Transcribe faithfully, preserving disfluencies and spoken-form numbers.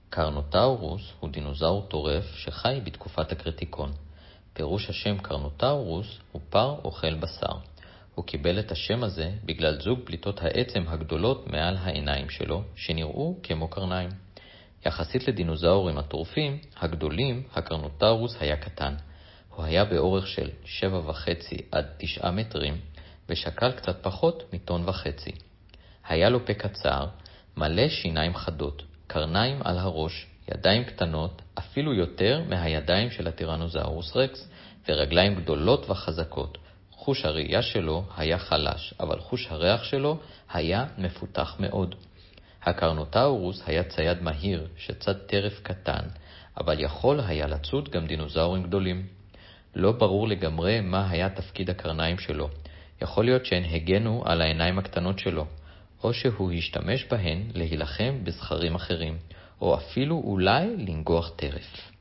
קרנוטאורוס הוא דינוזאור טורף שחי בתקופת הקריטיקון. פירוש השם קרנוטאורוס הוא פר אוכל בשר. הוא קיבל את השם הזה בגלל זוג פליטות העצם הגדולות מעל העיניים שלו, שנראו כמו קרניים. יחסית לדינוזאורים הטורפים, הגדולים, הקרנוטאורוס היה קטן. הוא היה באורך של שבע וחצי עד תשעה מטרים, ושקל קצת פחות מטון וחצי. היה לו פה קצר, מלא שיניים חדות, קרניים על הראש, ידיים קטנות, אפילו יותר מהידיים של הטירנוזאורוס רקס, ורגליים גדולות וחזקות. חוש הראייה שלו היה חלש, אבל חוש הריח שלו היה מפותח מאוד. הקרנוטאורוס היה צייד מהיר שצד טרף קטן, אבל יכול היה לצוד גם דינוזאורים גדולים. לא ברור לגמרי מה היה תפקיד הקרניים שלו. יכול להיות שהן הגנו על העיניים הקטנות שלו, או שהוא השתמש בהן להילחם בזכרים אחרים, או אפילו אולי לנגוח טרף.